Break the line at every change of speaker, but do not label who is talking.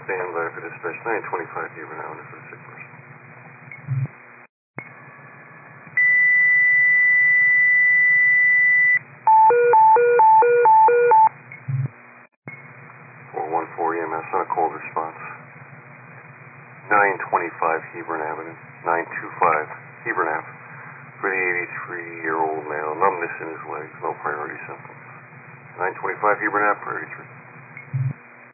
stand by for dispatch 925 Hebron Avenue for the sick person. EMS on a cold response. 925 Hebron Avenue. 925 Hebron Ave. For the 83-year-old male, numbness in his legs, no priority symptoms. 925 Hebron Ave, priority 3.